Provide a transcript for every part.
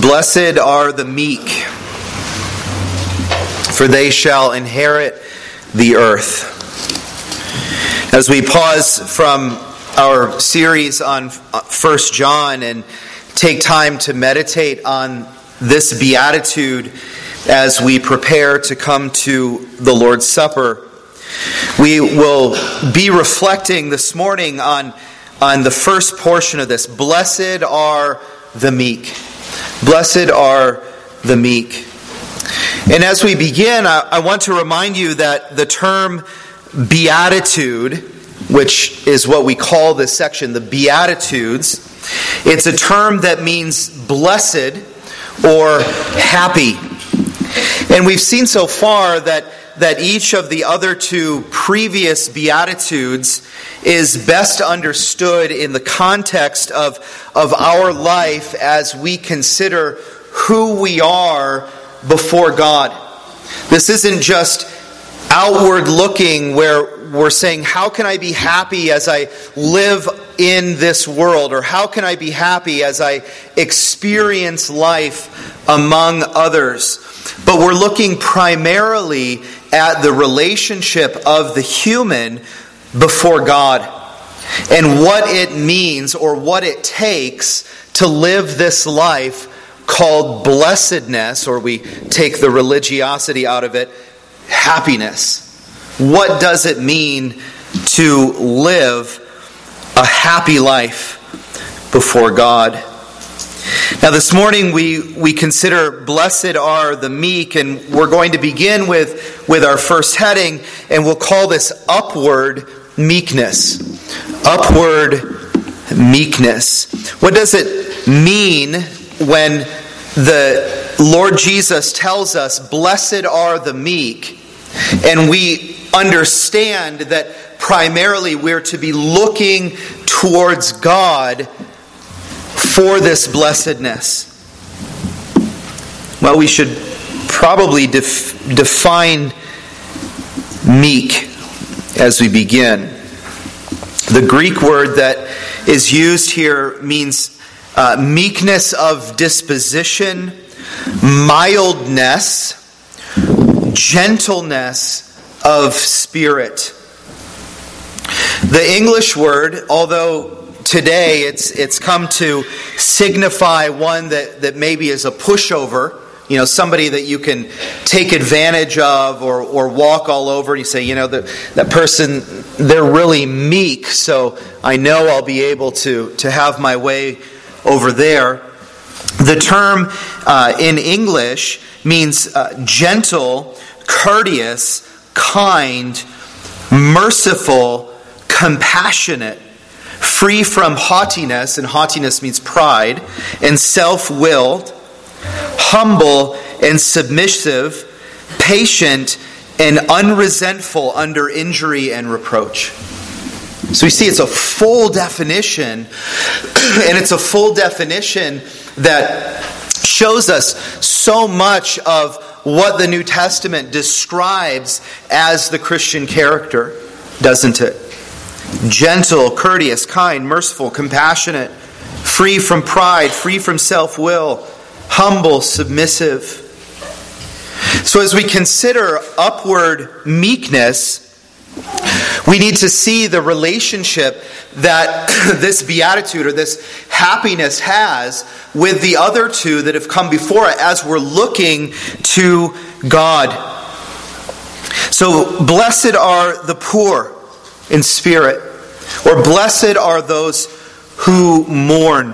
Blessed are the meek, for they shall inherit the earth. As we pause from our series on 1 John and take time to meditate on this beatitude as we prepare to come to the Lord's Supper, we will be reflecting this morning on the first portion of this. Blessed are the meek. Blessed are the meek. And as we begin, I want to remind you that the term beatitude, which is what we call this section, the Beatitudes, it's a term that means blessed or happy. And we've seen so far that each of the other two previous Beatitudes is best understood in the context of our life as we consider who we are before God. This isn't just outward looking where we're saying, how can I be happy as I live in this world? Or how can I be happy as I experience life among others? But we're looking primarily at the relationship of the human before God and what it means or what it takes to live this life called blessedness, or we take the religiosity out of it, happiness. What does it mean to live a happy life before God? Now this morning we consider blessed are the meek, and we're going to begin with our first heading, and we'll call this upward meekness. Upward meekness. What does it mean when the Lord Jesus tells us, blessed are the meek, and we understand that primarily we're to be looking towards God for this blessedness? Well, we should probably define meek as we begin. The Greek word that is used here means meekness of disposition, mildness, gentleness of spirit. The English word, although today it's come to signify one that maybe is a pushover, somebody that you can take advantage of or walk all over. And you say, that person, they're really meek, so I know I'll be able to have my way over there. The term in English means gentle, courteous, kind, merciful, compassionate, free from haughtiness, and haughtiness means pride, and self-willed, humble and submissive, patient and unresentful under injury and reproach. So we see it's a full definition, and it's a full definition that shows us so much of what the New Testament describes as the Christian character, doesn't it? Gentle, courteous, kind, merciful, compassionate, free from pride, free from self-will, humble, submissive. So as we consider upward meekness, we need to see the relationship that this beatitude or this happiness has with the other two that have come before it as we're looking to God. So blessed are the poor in spirit, or blessed are those who mourn.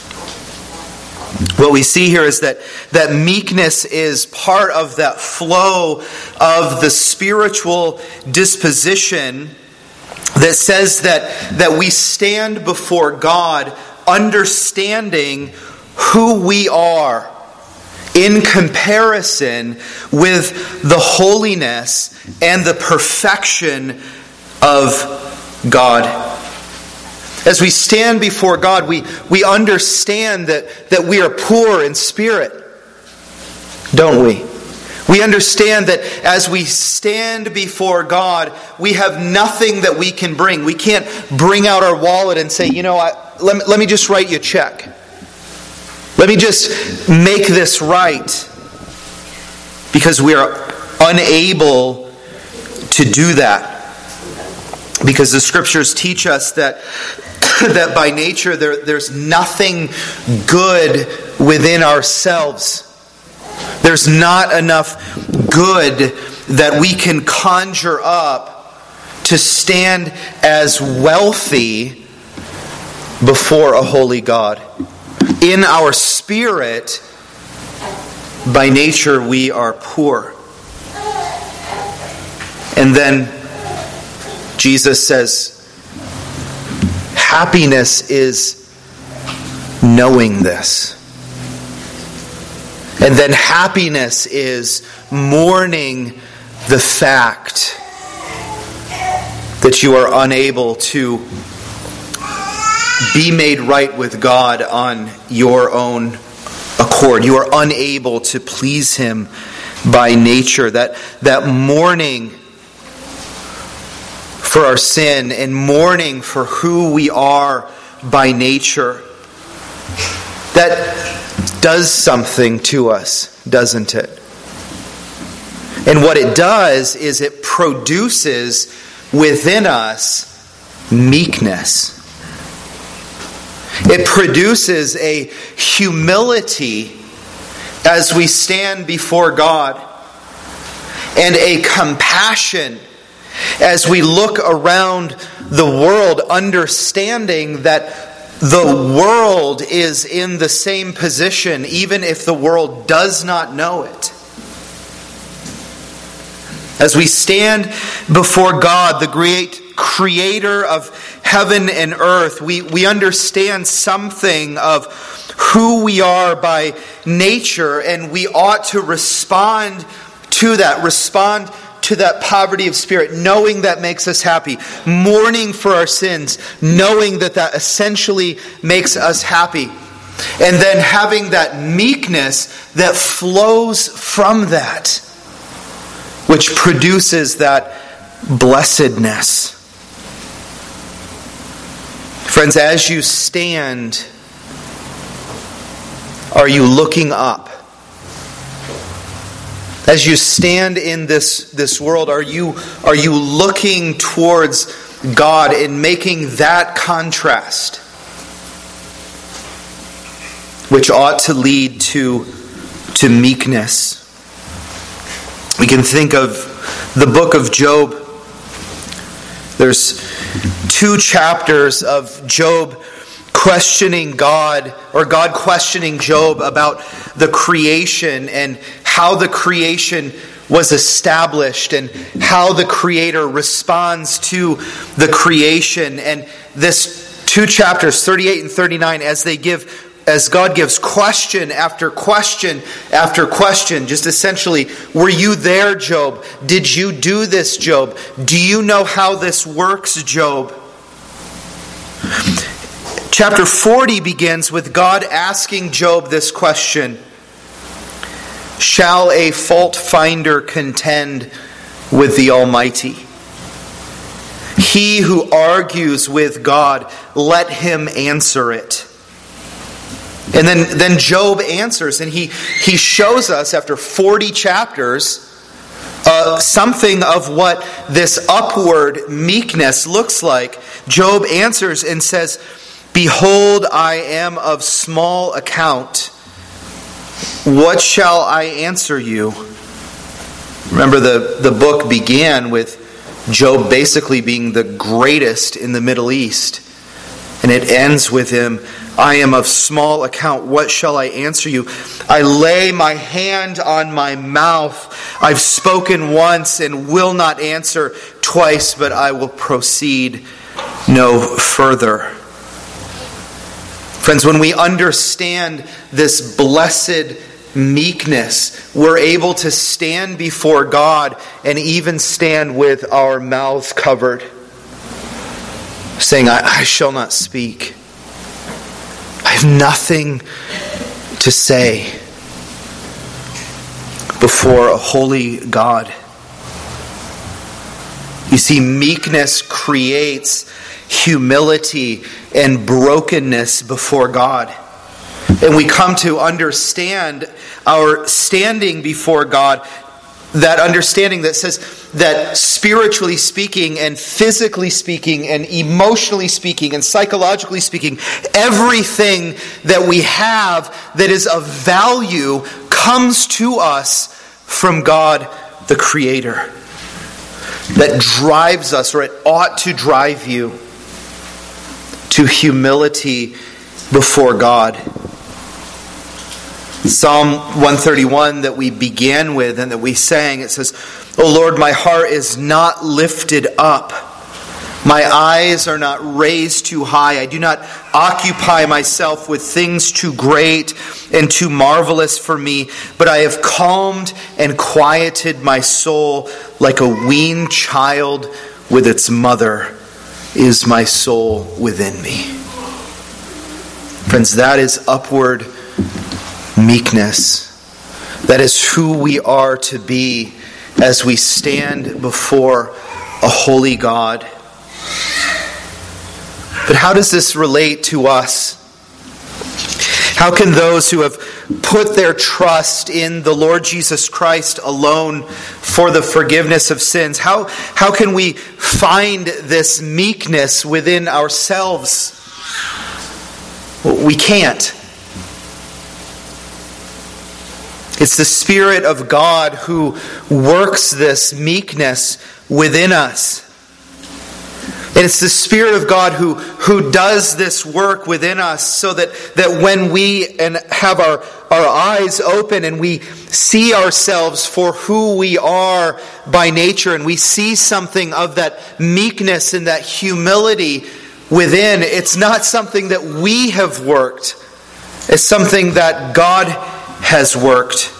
What we see here is that meekness is part of that flow of the spiritual disposition that says that we stand before God understanding who we are in comparison with the holiness and the perfection of God. As we stand before God, we understand that we are poor in spirit, don't we? We understand that as we stand before God, we have nothing that we can bring. We can't bring out our wallet and say, let me just write you a check. Let me just make this right, because we are unable to do that. Because the Scriptures teach us that by nature there's nothing good within ourselves. There's not enough good that we can conjure up to stand as wealthy before a holy God. In our spirit, by nature, we are poor. And then Jesus says, happiness is knowing this. And then happiness is mourning the fact that you are unable to be made right with God on your own accord. You are unable to please Him by nature. That mourning for our sin and mourning for who we are by nature, that does something to us, doesn't it? And what it does is it produces within us meekness. It produces a humility as we stand before God, and a compassion as we look around the world, understanding that the world is in the same position, even if the world does not know it. As we stand before God, the great creator of heaven and earth, we understand something of who we are by nature, and we ought to respond to that poverty of spirit, knowing that makes us happy, mourning for our sins, knowing that essentially makes us happy, and then having that meekness that flows from that, which produces that blessedness. Friends, as you stand, are you looking up? As you stand in this world, are you looking towards God and making that contrast, which ought to lead to meekness? We can think of the book of Job. There's 2 chapters of Job questioning God, or God questioning Job about the creation and how the creation was established and how the Creator responds to the creation. And this 2 chapters, 38 and 39, as God gives question after question after question, just essentially, were you there, Job? Did you do this, Job? Do you know how this works, Job? Chapter 40 begins with God asking Job this question: shall a fault finder contend with the Almighty? He who argues with God, let him answer it. And then Job answers, and he shows us after 40 chapters something of what this upward meekness looks like. Job answers and says, behold, I am of small account. What shall I answer you? Remember, the book began with Job basically being the greatest in the Middle East. And it ends with him, I am of small account. What shall I answer you? I lay my hand on my mouth. I've spoken once and will not answer twice, but I will proceed no further. Friends, when we understand this blessed meekness, we're able to stand before God and even stand with our mouths covered, saying, I shall not speak. I have nothing to say before a holy God. You see, meekness creates humility and brokenness before God. and we come to understand our standing before God, that understanding that says that spiritually speaking and physically speaking and emotionally speaking and psychologically speaking, everything that we have that is of value comes to us from God the Creator. That drives us, or it ought to drive you, to humility before God. Psalm 131 that we began with and that we sang, it says, "O Lord, my heart is not lifted up. My eyes are not raised too high. I do not occupy myself with things too great and too marvelous for me, but I have calmed and quieted my soul like a weaned child with its mother is my soul within me." Friends, that is upward meekness. That is who we are to be as we stand before a holy God. But how does this relate to us? How can those who have put their trust in the Lord Jesus Christ alone for the forgiveness of sins, how can we find this meekness within ourselves? We can't. It's the Spirit of God who works this meekness within us. And it's the Spirit of God who does this work within us so that when we have our eyes open and we see ourselves for who we are by nature, and we see something of that meekness and that humility within, it's not something that we have worked. It's something that God has worked.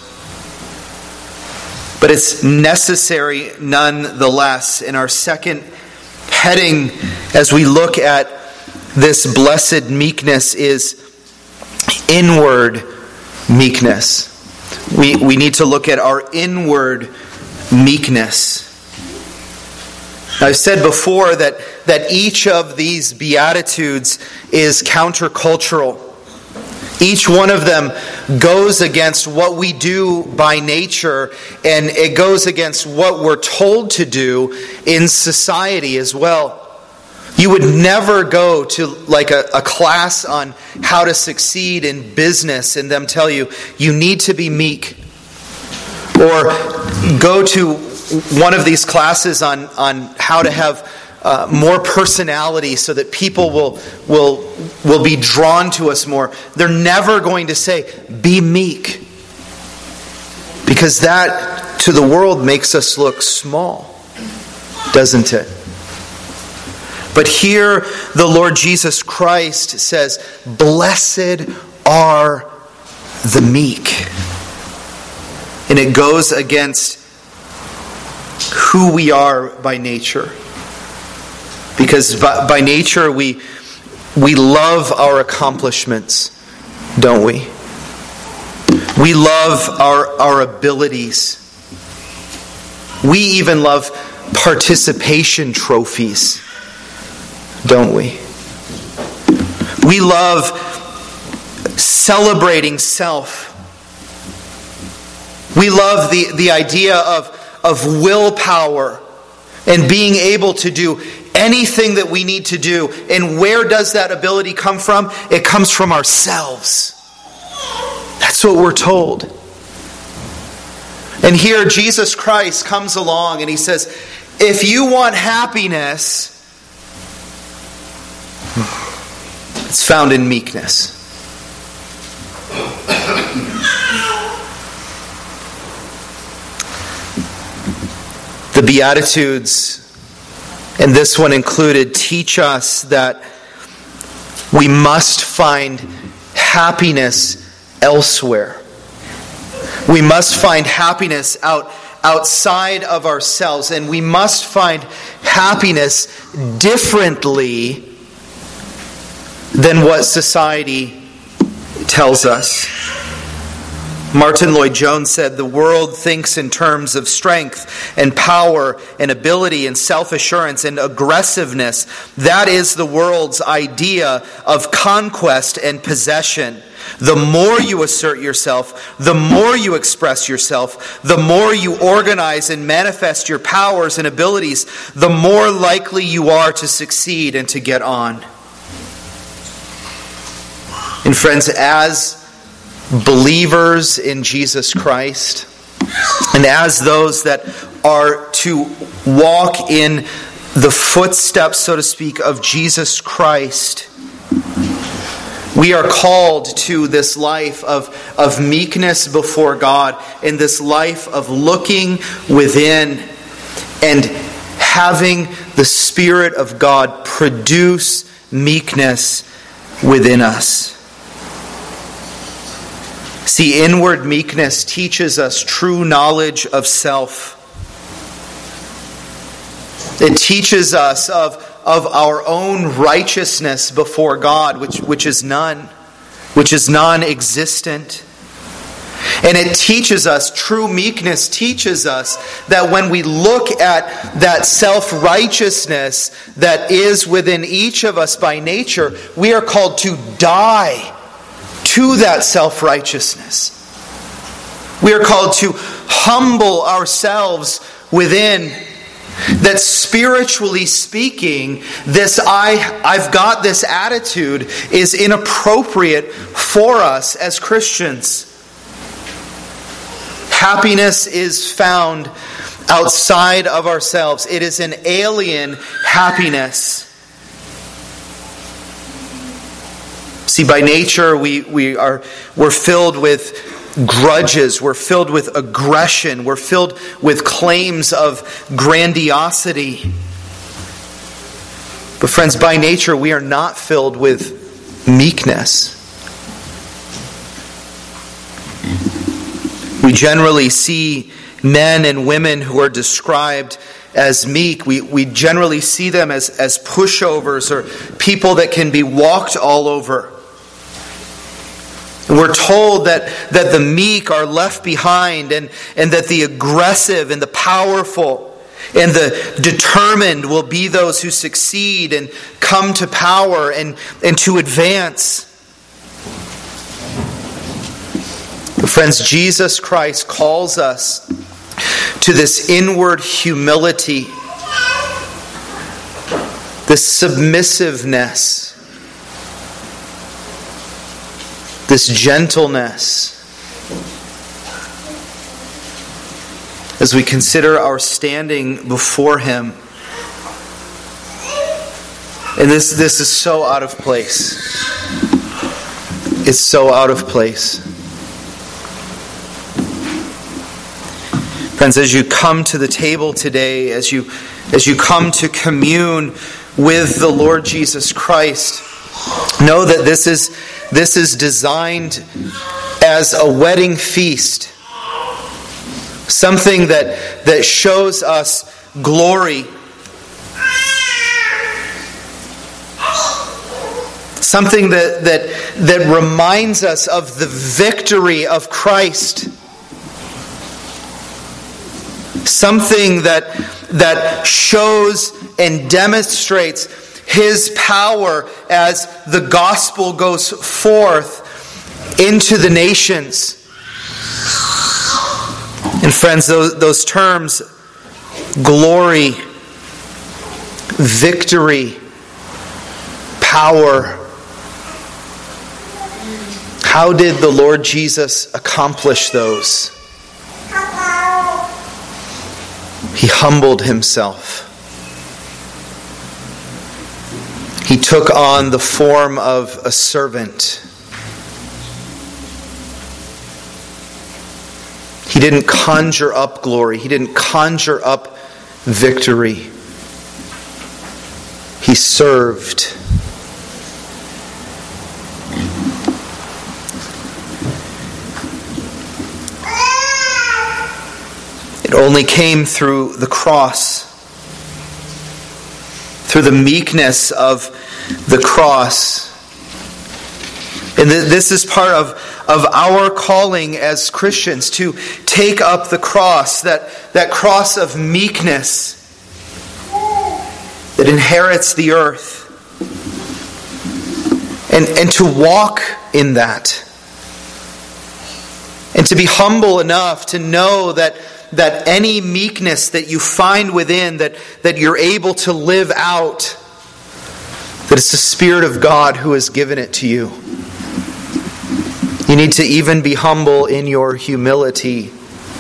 But it's necessary nonetheless. In our second heading, as we look at this blessed meekness, is inward meekness. We need to look at our inward meekness. I've said before that each of these Beatitudes is countercultural. Each one of them goes against what we do by nature, and it goes against what we're told to do in society as well. You would never go to like a class on how to succeed in business and them tell you need to be meek. Or go to one of these classes on how to have more personality so that people will be drawn to us more. They're never going to say, be meek. Because that, to the world, makes us look small, doesn't it? But here, the Lord Jesus Christ says, blessed are the meek. And it goes against who we are by nature. Because by nature we love our accomplishments, don't we? We love our abilities. We even love participation trophies, don't we? We love celebrating self. We love the idea of willpower and being able to do anything that we need to do. And where does that ability come from? It comes from ourselves. That's what we're told. And here Jesus Christ comes along and he says, if you want happiness, it's found in meekness. The Beatitudes, and this one included, teach us that we must find happiness elsewhere. We must find happiness outside of ourselves, and we must find happiness differently than what society tells us. Martin Lloyd-Jones said, "The world thinks in terms of strength and power and ability and self-assurance and aggressiveness. That is the world's idea of conquest and possession. The more you assert yourself, the more you express yourself, the more you organize and manifest your powers and abilities, the more likely you are to succeed and to get on." And friends, as believers in Jesus Christ, and as those that are to walk in the footsteps, so to speak, of Jesus Christ, we are called to this life of meekness before God, and this life of looking within and having the Spirit of God produce meekness within us. See, inward meekness teaches us true knowledge of self. It teaches us of our own righteousness before God, which is none, which is non-existent. And it teaches us, true meekness teaches us, that when we look at that self-righteousness that is within each of us by nature, we are called to die to that self-righteousness. We are called to humble ourselves within. That spiritually speaking, this I've got this attitude is inappropriate for us as Christians. Happiness is found outside of ourselves. It is an alien happiness. See, by nature, we're filled with grudges, we're filled with aggression, we're filled with claims of grandiosity. But friends, by nature, we are not filled with meekness. We generally see men and women who are described as meek. We generally see them as pushovers or people that can be walked all over. We're told that the meek are left behind, and that the aggressive and the powerful and the determined will be those who succeed and come to power and to advance. Friends, Jesus Christ calls us to this inward humility, this submissiveness, this gentleness, as we consider our standing before Him. And this is so out of place. It's so out of place. Friends, as you come to the table today, as you come to commune with the Lord Jesus Christ, know that this is designed as a wedding feast. Something that shows us glory. Something that reminds us of the victory of Christ. Something that shows and demonstrates His power as the gospel goes forth into the nations. And friends, those terms, glory, victory, power. How did the Lord Jesus accomplish those? He humbled Himself. He took on the form of a servant. He didn't conjure up glory. He didn't conjure up victory. He served. It only came through the cross, through the meekness of the cross. And this is part of of our calling as Christians to take up the cross, that cross of meekness that inherits the earth, and to walk in that. And to be humble enough to know that any meekness that you find within, that you're able to live out, that it's the Spirit of God who has given it to you. You need to even be humble in your humility.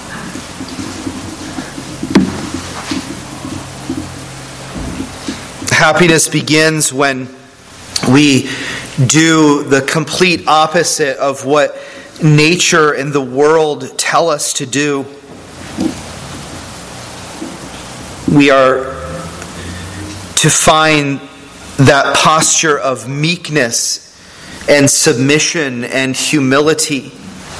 Happiness begins when we do the complete opposite of what nature and the world tell us to do. We are to find that posture of meekness and submission and humility.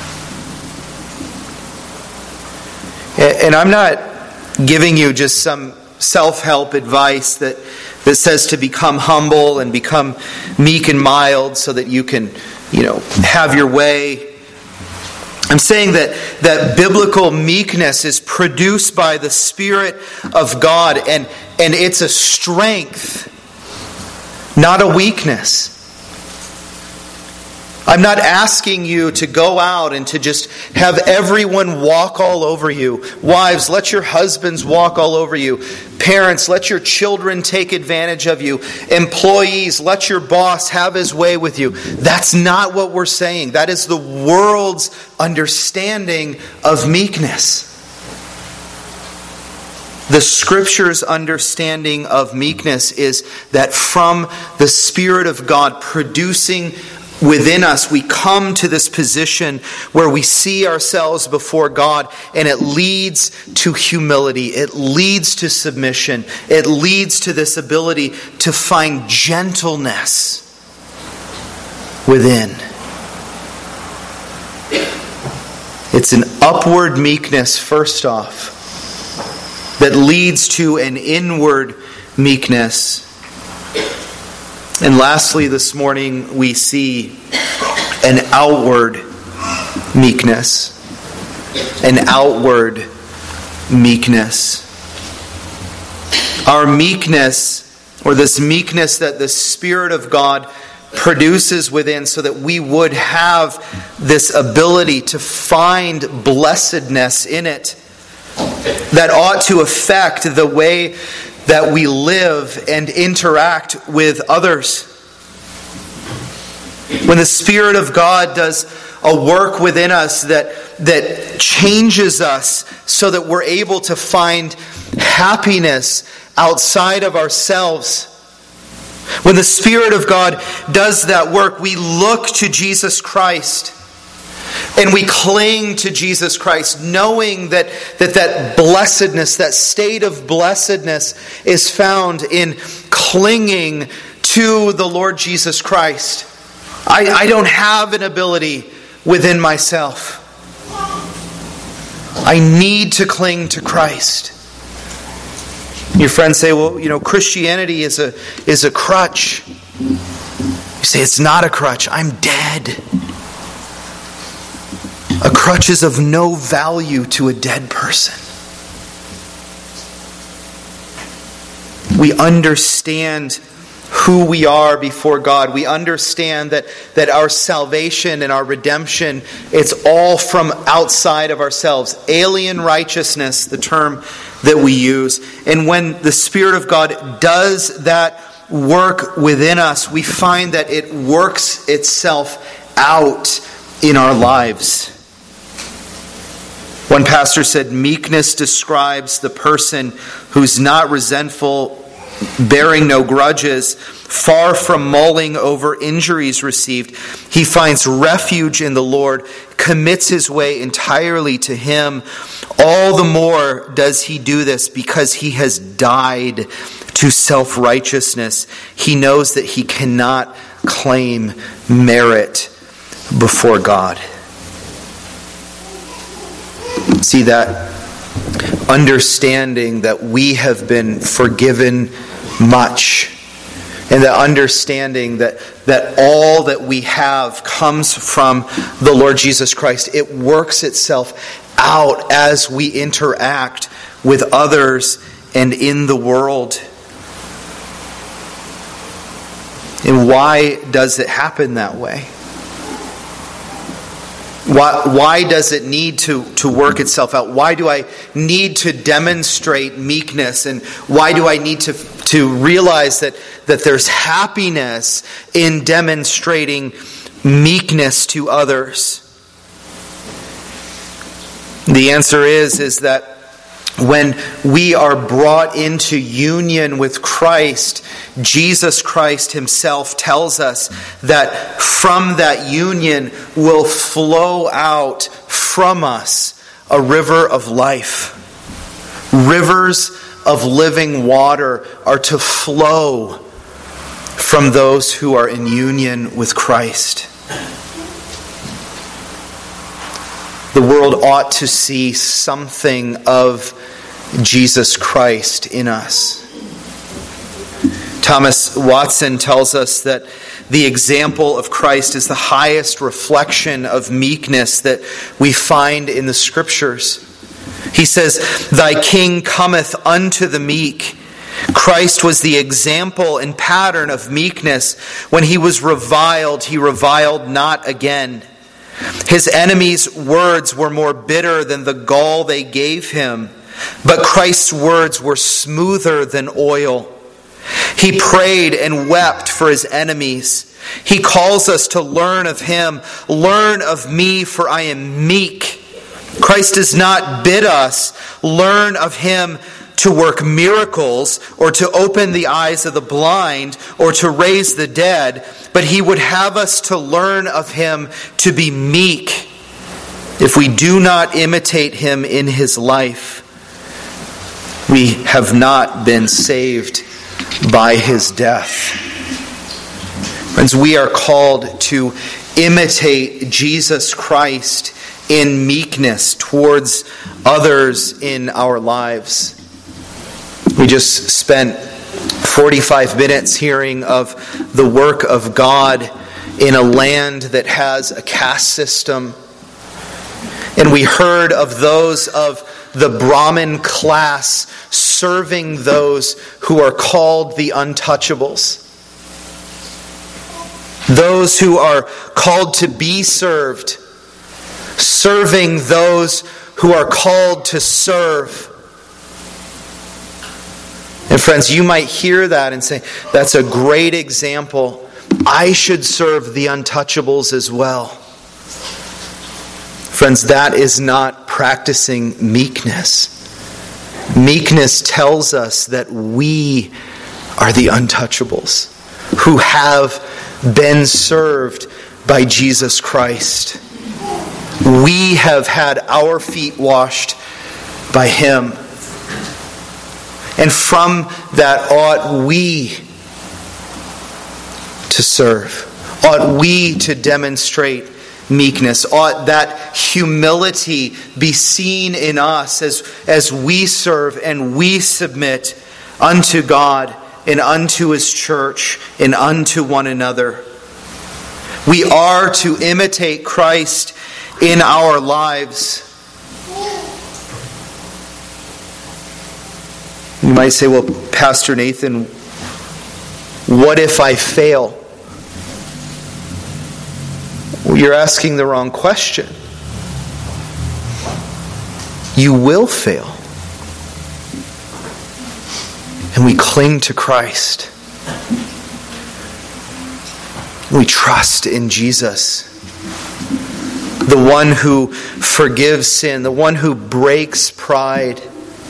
And I'm not giving you just some self-help advice that says to become humble and become meek and mild so that you can, have your way. I'm saying that biblical meekness is produced by the Spirit of God, and it's a strength, not a weakness. I'm not asking you to go out and to just have everyone walk all over you. Wives, let your husbands walk all over you. Parents, let your children take advantage of you. Employees, let your boss have his way with you. That's not what we're saying. That is the world's understanding of meekness. The Scripture's understanding of meekness is that from the Spirit of God producing within us, we come to this position where we see ourselves before God, and it leads to humility. It leads to submission. It leads to this ability to find gentleness within. It's an upward meekness, first off, that leads to an inward meekness. And lastly, this morning, we see an outward meekness. An outward meekness. Our meekness, or this meekness that the Spirit of God produces within, so that we would have this ability to find blessedness in it, that ought to affect the way that we live and interact with others. When the Spirit of God does a work within us that changes us so that we're able to find happiness outside of ourselves. When the Spirit of God does that work, we look to Jesus Christ. And we cling to Jesus Christ, knowing that blessedness, that state of blessedness is found in clinging to the Lord Jesus Christ. I don't have an ability within myself. I need to cling to Christ. Your friends say, well, Christianity is a crutch. You say, it's not a crutch. I'm dead. A crutch is of no value to a dead person. We understand who we are before God. We understand that our salvation and our redemption, it's all from outside of ourselves. Alien righteousness, the term that we use. And when the Spirit of God does that work within us, we find that it works itself out in our lives. One pastor said, meekness describes the person who's not resentful, bearing no grudges, far from mulling over injuries received. He finds refuge in the Lord, commits his way entirely to Him. All the more does he do this because he has died to self-righteousness. He knows that he cannot claim merit before God. See, that understanding that we have been forgiven much, and the understanding that all that we have comes from the Lord Jesus Christ. It works itself out as we interact with others and in the world. And why does it happen that way? Why does it need to work itself out? Why do I need to demonstrate meekness? And why do I need to realize that there's happiness in demonstrating meekness to others? The answer is that when we are brought into union with Christ, Jesus Christ himself tells us that from that union will flow out from us a river of life. Rivers of living water are to flow from those who are in union with Christ. The world ought to see something of Jesus Christ in us. Thomas Watson tells us that the example of Christ is the highest reflection of meekness that we find in the Scriptures. He says, "Thy King cometh unto the meek." Christ was the example and pattern of meekness. When he was reviled, he reviled not again. His enemies' words were more bitter than the gall they gave him, but Christ's words were smoother than oil. He prayed and wept for his enemies. He calls us to learn of him. "Learn of me, for I am meek." Christ does not bid us learn of him to work miracles or to open the eyes of the blind or to raise the dead, but he would have us to learn of him to be meek. If we do not imitate him in his life, we have not been saved by his death. Friends, we are called to imitate Jesus Christ in meekness towards others in our lives. We just spent 45 minutes hearing of the work of God in a land that has a caste system. And we heard of those of the Brahmin class serving those who are called the untouchables. Those who are called to be served, serving those who are called to serve. And friends, you might hear that and say, that's a great example. I should serve the untouchables as well. Friends, that is not practicing meekness. Meekness tells us that we are the untouchables who have been served by Jesus Christ. We have had our feet washed by him. And from that ought we to serve. Ought we to demonstrate meekness. Ought that humility be seen in us as we serve and we submit unto God and unto his church and unto one another. We are to imitate Christ in our lives. You might say, well, Pastor Nathan, what if I fail? Well, you're asking the wrong question. You will fail. And we cling to Christ. We trust in Jesus, the one who forgives sin, the one who breaks pride,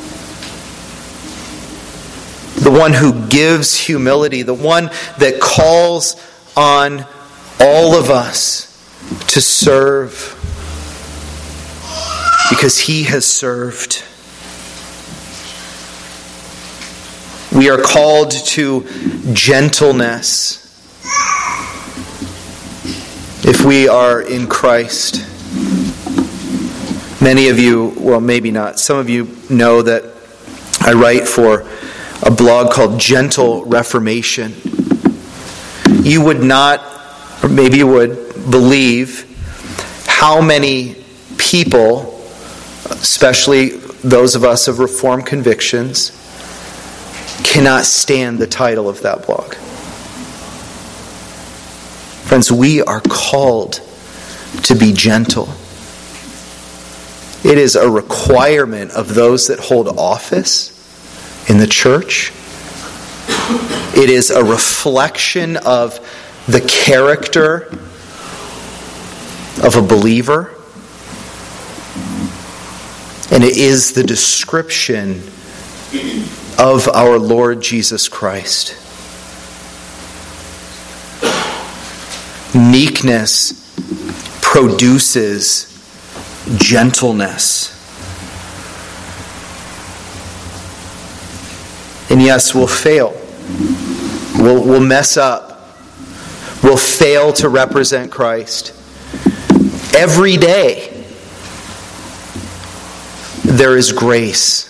the one who gives humility, the one that calls on all of us to serve because he has served. We are called to gentleness if we are in Christ. Many of you, well, maybe not, some of you know that I write for a blog called Gentle Reformation. you would not, or maybe you would, believe how many people, especially those of us of Reformed convictions, cannot stand the title of that blog. Friends, we are called to be gentle. It is a requirement of those that hold office in the church. It is a reflection of the character of a believer. And it is the description of our Lord Jesus Christ. Meekness produces gentleness. And yes, we'll fail. We'll mess up. We'll fail to represent Christ. Every day, there is grace.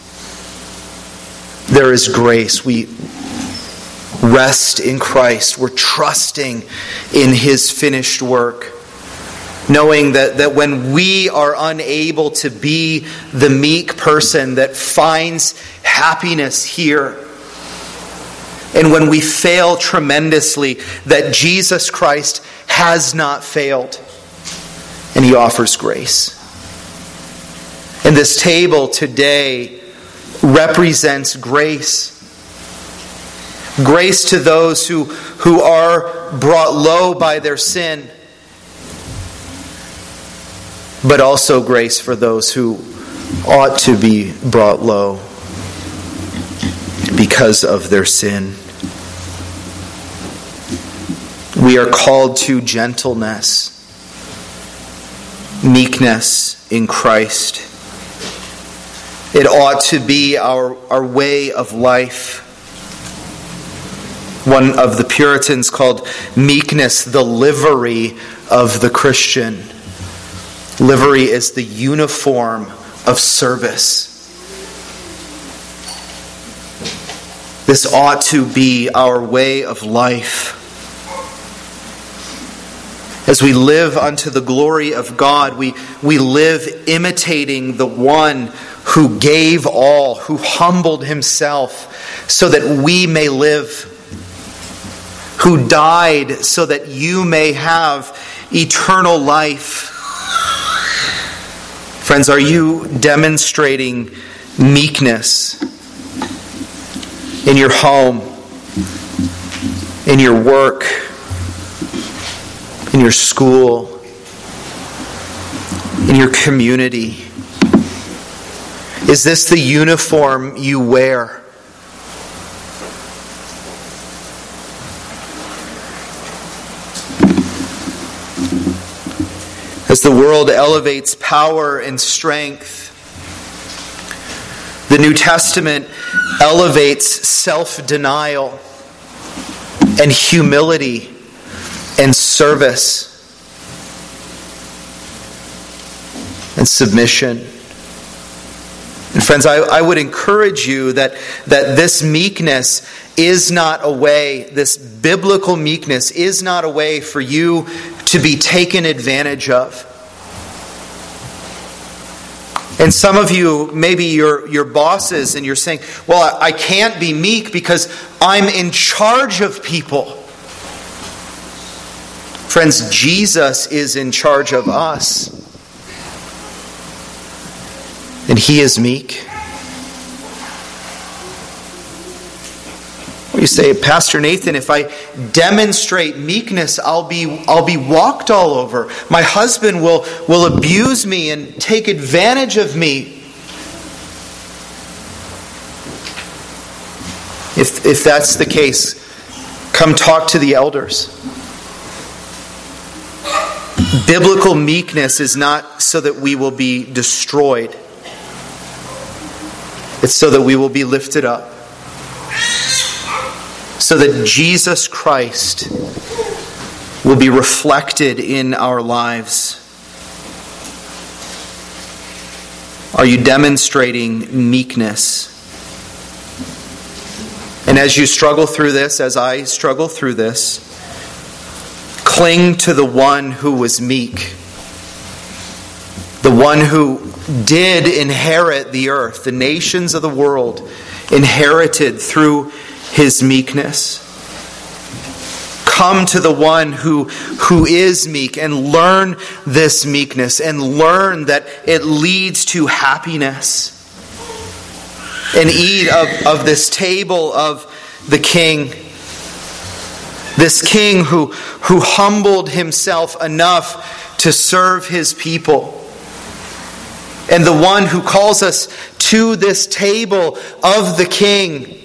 There is grace. We rest in Christ. We're trusting in His finished work. Knowing that when we are unable to be the meek person that finds happiness here, and when we fail tremendously, that Jesus Christ has not failed, and He offers grace. And this table today represents grace. Grace to those who are brought low by their sin, but also grace for those who ought to be brought low because of their sin. We are called to gentleness, meekness in Christ. It ought to be our way of life. One of the Puritans called meekness the livery of the Christian. Livery is the uniform of service. This ought to be our way of life. As we live unto the glory of God, we live imitating the one who gave all, who humbled Himself so that we may live, who died so that you may have eternal life. Friends, are you demonstrating meekness in your home, in your work, in your school, in your community? Is this the uniform you wear? As the world elevates power and strength, the New Testament elevates self-denial and humility and service and submission. And friends, I would encourage you that this meekness is not a way, this biblical meekness is not a way for you to be taken advantage of. And some of you, maybe your bosses, and you're saying, well, I can't be meek because I'm in charge of people. Friends, Jesus is in charge of us. And He is meek. You say, Pastor Nathan, if I demonstrate meekness, I'll be walked all over. My husband will abuse me and take advantage of me. If that's the case, come talk to the elders. Biblical meekness is not so that we will be destroyed. It's so that we will be lifted up. So that Jesus Christ will be reflected in our lives. Are you demonstrating meekness? And as you struggle through this, as I struggle through this, cling to the one who was meek, the one who did inherit the earth, the nations of the world inherited through his meekness. Come to the one who is meek and learn this meekness and learn that it leads to happiness. And eat of this table of the King. This King who humbled himself enough to serve his people. And the one who calls us to this table of the King,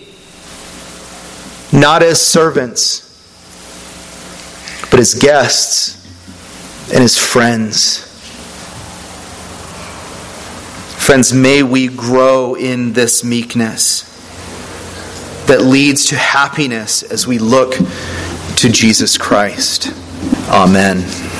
not as servants, but as guests and as friends. Friends, may we grow in this meekness that leads to happiness as we look to Jesus Christ. Amen.